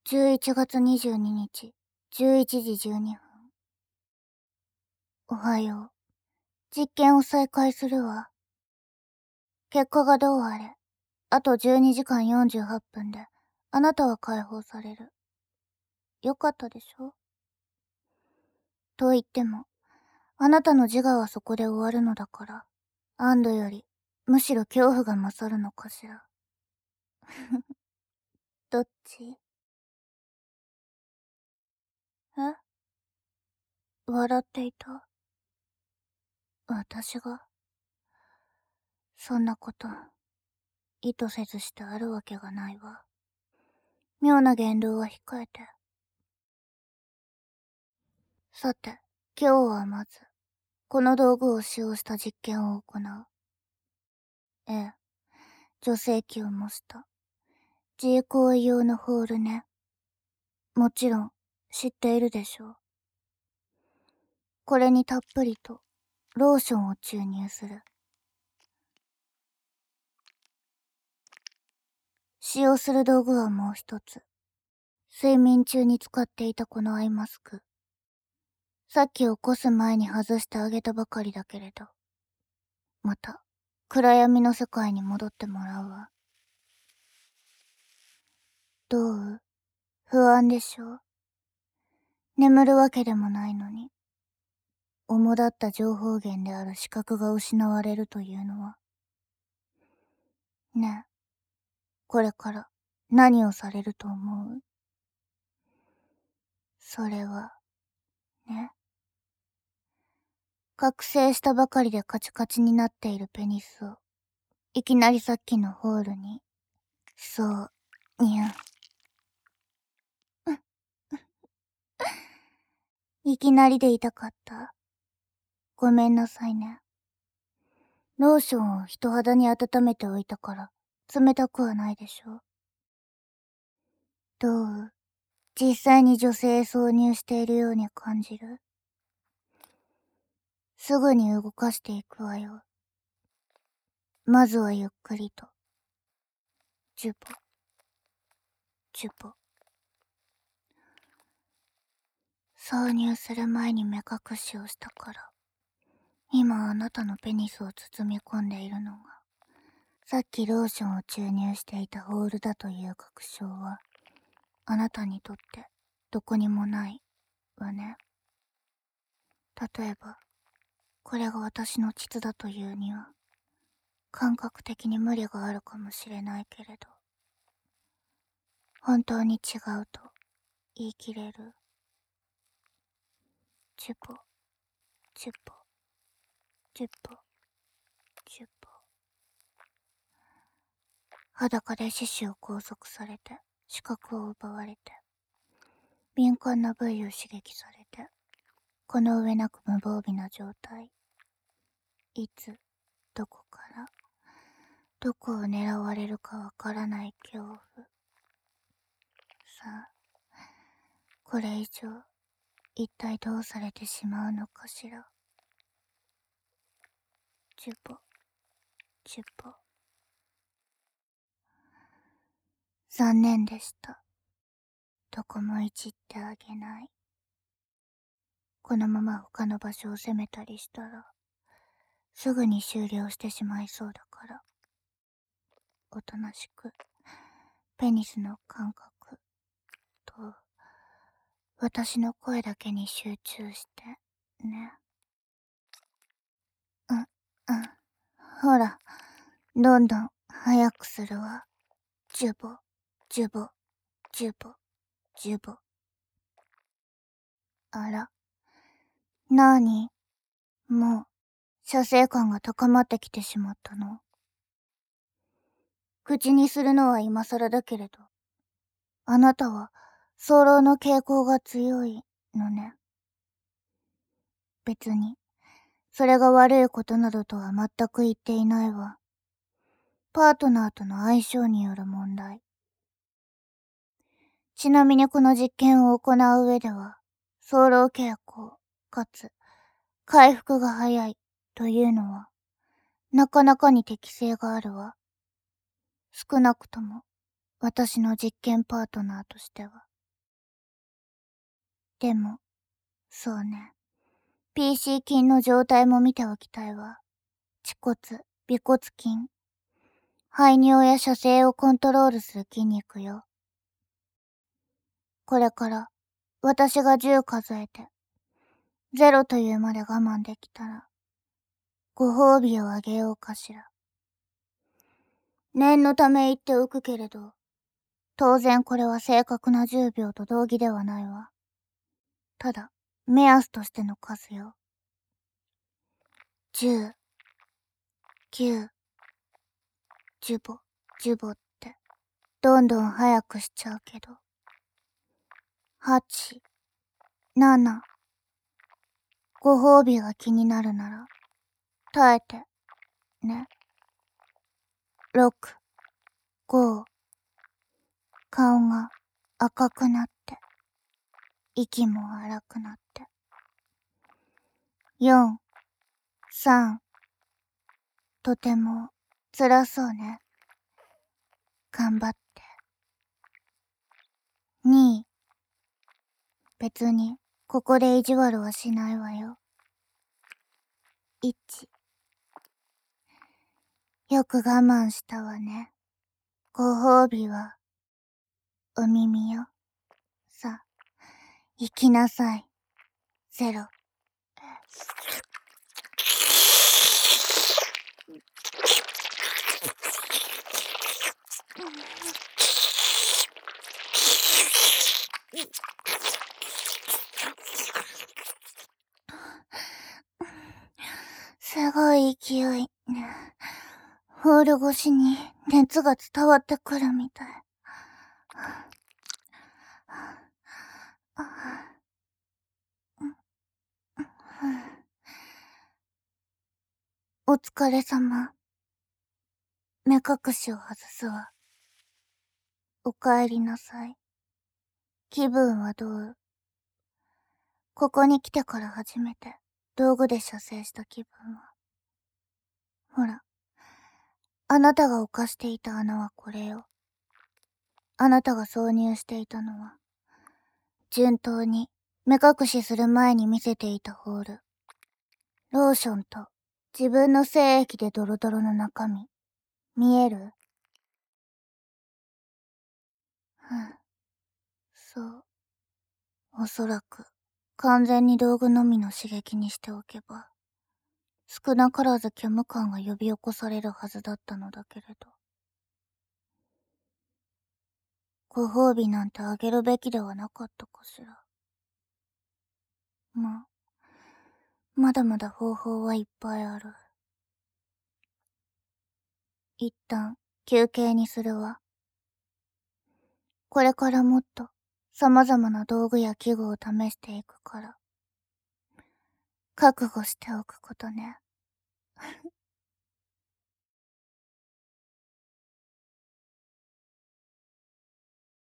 11月22日、11時12分。おはよう。実験を再開するわ。結果がどうあれ、あと12時間48分で、あなたは解放される。よかったでしょ？と言っても、あなたの自我はそこで終わるのだから、安堵より、むしろ恐怖が勝るのかしら。どっち？え？笑っていた。私が。そんなこと、意図せずしてあるわけがないわ。妙な言動は控えて。さて、今日はまず、この道具を使用した実験を行う。ええ、女性器を模した、自衛行為用のホールね。もちろん、知っているでしょう。これにたっぷりと、ローションを注入する。使用する道具はもう一つ。睡眠中に使っていたこのアイマスク。さっき起こす前に外してあげたばかりだけれど。また、暗闇の世界に戻ってもらうわ。どう？不安でしょ？眠るわけでもないのに。主だった情報源である視覚が失われるというのは。ねえ、これから何をされると思う？それは、ね。覚醒したばかりでカチカチになっているペニスを、いきなりさっきのホールに、そう、にゃ。いきなりで痛かった。ごめんなさいね。ローションを人肌に温めておいたから、冷たくはないでしょ。どう？実際に女性へ挿入しているように感じる？すぐに動かしていくわよ。まずはゆっくりと。ジュポ、ジュポ。挿入する前に目隠しをしたから、今あなたのペニスを包み込んでいるのが、さっきローションを注入していたホールだという確証は、あなたにとってどこにもないわね。例えば、これが私の膣だというには、感覚的に無理があるかもしれないけれど、本当に違うと言い切れる？チュポ、チュポ、チュポ、チュポ。裸で四肢を拘束されて、視覚を奪われて、敏感な部位を刺激されて、この上なく無防備な状態。いつ、どこから、どこを狙われるかわからない恐怖。さあ、これ以上、一体どうされてしまうのかしら。チュポ、チュポ。残念でした。どこもいじってあげない。このまま他の場所を攻めたりしたら、すぐに終了してしまいそうだから。おとなしく、ペニスの感覚と、私の声だけに集中して、ね。うん。ほら、どんどん早くするわ。ジュボ、ジュボ、ジュボ、ジュボ。あら。なに？もう、射精感が高まってきてしまったの？口にするのは今更だけれど、あなたは、早漏の傾向が強いのね。別に、それが悪いことなどとは全く言っていないわ。パートナーとの相性による問題。ちなみにこの実験を行う上では、早漏傾向、かつ、回復が早いというのは、なかなかに適性があるわ。少なくとも、私の実験パートナーとしては。 でも、そうね。PC 筋の状態も見ておきたいわ。恥骨、尾骨筋。排尿や射精をコントロールする筋肉よ。これから、私が10数えて、0というまで我慢できたら、ご褒美をあげようかしら。念のため言っておくけれど、当然これは正確な10秒と同義ではないわ。ただ、目安としての数よ。10、9、ジュボ、ジュボって、どんどん早くしちゃうけど。8、7、ご褒美が気になるなら、耐えて、ね。6、5、顔が赤くなって、息も荒くなって。4、3、とても辛そうね。頑張って。2、別にここで意地悪はしないわよ。1、よく我慢したわね。ご褒美は、お耳よ。さ、行きなさい。0。すごい勢い。ホール越しに熱が伝わってくるみたい。お疲れ様。目隠しを外すわ。お帰りなさい。気分はどう？ここに来てから初めて道具で射精した気分は。ほら、あなたが犯していた穴はこれよ。あなたが挿入していたのは、順当に目隠しする前に見せていたホール。ローションと自分の精液でドロドロの中身。見える？そう。おそらく、完全に道具のみの刺激にしておけば、少なからず虚無感が呼び起こされるはずだったのだけれど。ご褒美なんてあげるべきではなかったかしら。まあ、まだまだ方法はいっぱいある。一旦、休憩にするわ。これからもっと、様々な道具や器具を試していくから。覚悟しておくことね。